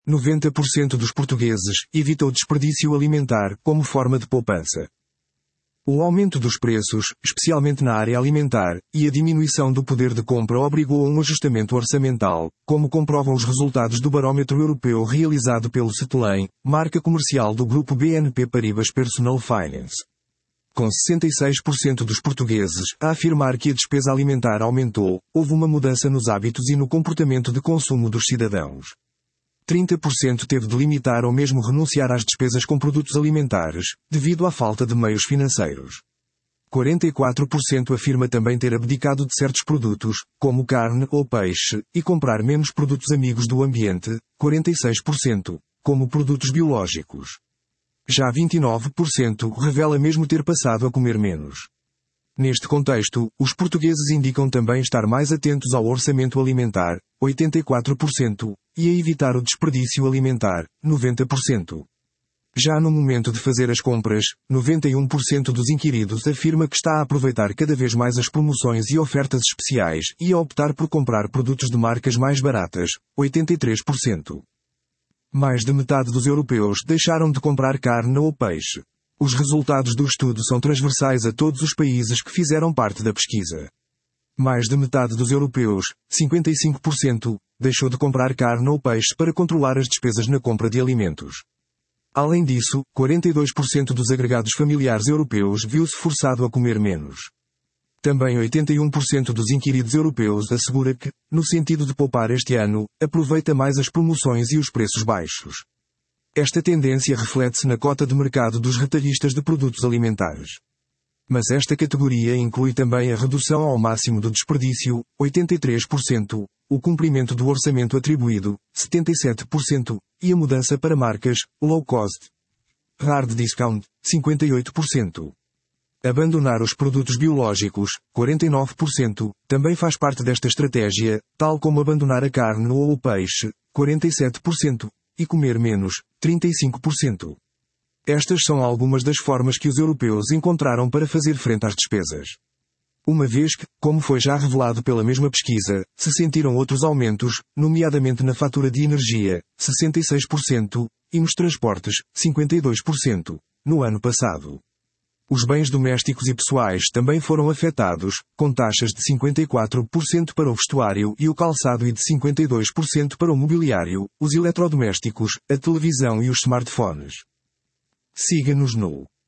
90% dos portugueses evita o desperdício alimentar como forma de poupança. O aumento dos preços, especialmente na área alimentar, e a diminuição do poder de compra obrigou a um ajustamento orçamental, como comprovam os resultados do Barómetro Europeu realizado pelo Cetelain, marca comercial do grupo BNP Paribas Personal Finance. Com 66% dos portugueses a afirmar que a despesa alimentar aumentou, houve uma mudança nos hábitos e no comportamento de consumo dos cidadãos. 30% teve de limitar ou mesmo renunciar às despesas com produtos alimentares, devido à falta de meios financeiros. 44% afirma também ter abdicado de certos produtos, como carne ou peixe, e comprar menos produtos amigos do ambiente, 46%, como produtos biológicos. Já 29% revela mesmo ter passado a comer menos. Neste contexto, os portugueses indicam também estar mais atentos ao orçamento alimentar, 84%, e a evitar o desperdício alimentar, 90%. Já no momento de fazer as compras, 91% dos inquiridos afirma que está a aproveitar cada vez mais as promoções e ofertas especiais e a optar por comprar produtos de marcas mais baratas, 83%. Mais de metade dos europeus deixaram de comprar carne ou peixe. Os resultados do estudo são transversais a todos os países que fizeram parte da pesquisa. Mais de metade dos europeus, 55%, deixou de comprar carne ou peixe para controlar as despesas na compra de alimentos. Além disso, 42% dos agregados familiares europeus viu-se forçado a comer menos. Também 81% dos inquiridos europeus assegura que, no sentido de poupar este ano, aproveita mais as promoções e os preços baixos. Esta tendência reflete-se na cota de mercado dos retalhistas de produtos alimentares. Mas esta categoria inclui também a redução ao máximo do desperdício, 83%, o cumprimento do orçamento atribuído, 77%, e a mudança para marcas, low cost, hard discount, 58%. Abandonar os produtos biológicos, 49%, também faz parte desta estratégia, tal como abandonar a carne ou o peixe, 47%. E comer menos, 35%. Estas são algumas das formas que os europeus encontraram para fazer frente às despesas. Uma vez que, como foi já revelado pela mesma pesquisa, se sentiram outros aumentos, nomeadamente na fatura de energia, 66%, e nos transportes, 52%, no ano passado. Os bens domésticos e pessoais também foram afetados, com taxas de 54% para o vestuário e o calçado e de 52% para o mobiliário, os eletrodomésticos, a televisão e os smartphones. Siga-nos no